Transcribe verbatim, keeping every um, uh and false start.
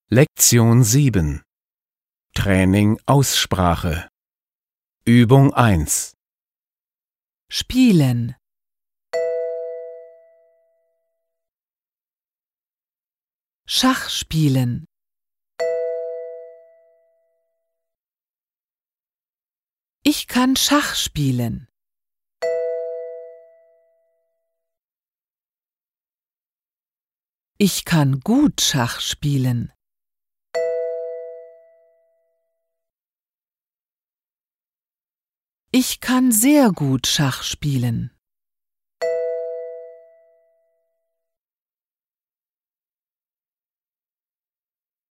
Lektion sieben. Training Aussprache. Übung eins. Spielen. Schach spielen. Ich kann Schach spielen. Ich kann gut Schach spielen. Ich kann sehr gut Schach spielen.